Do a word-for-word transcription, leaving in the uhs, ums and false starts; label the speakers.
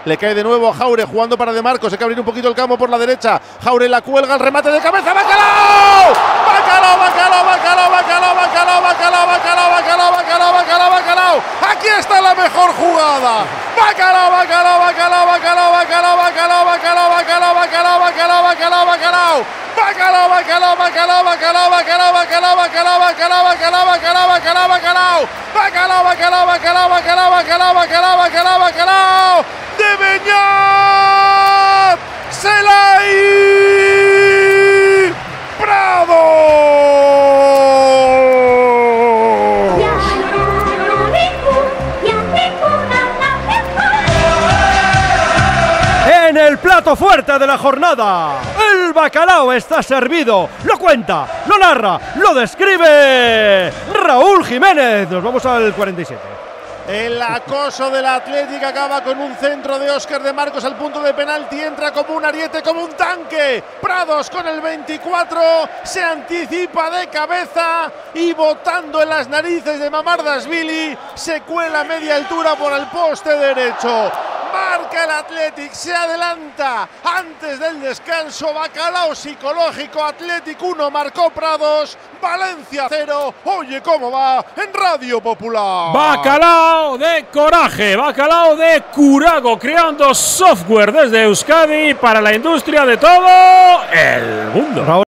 Speaker 1: Le cae de nuevo a Jaure jugando para De Marcos. Hay que abrir un poquito el campo por la derecha. Jaure la cuelga, el remate de cabeza. ¡Bacalao! ¡Bacalao, bacalao, bacalao, bacalao, bacalao, bacalao, bacalao, bacalao, bacalao, bacalao, bacalao! ¡Aquí está la mejor jugada! ¡Bacalao, bacalao, bacalao, bacalao, bacalao, bacalao, bacalao, bacalao, bacalao, bacalao, bacalao, bacalao! Bacalao, bacalao, bacalao, bacalao, bacalao, bacalao, bacalao, bacalao, bacalao, bacalao, bacalao, bacalao, bacalao, bacalao, bacalao, bacalao, bacalao, bacalao, bacalao, bacalao, de Beñat Celay Prado.
Speaker 2: En el plato fuerte de la jornada, el bacalao está servido. Lo cuenta, lo narra, lo describe Raúl Jiménez. Nos vamos al cuarenta y siete.
Speaker 1: El acoso del Atlético acaba con un centro de Óscar De Marcos al punto de penalti. Entra como un ariete, como un tanque. Prados con el veinticuatro se anticipa de cabeza y botando en las narices de Mamardashvili se cuela a media altura por el poste derecho. Marca el Athletic, se adelanta antes del descanso. Bacalao psicológico, Athletic uno, marcó Prados, Valencia cero. Oye cómo va en Radio Popular.
Speaker 3: Bacalao de coraje, bacalao de Curago, creando software desde Euskadi para la industria de todo el mundo.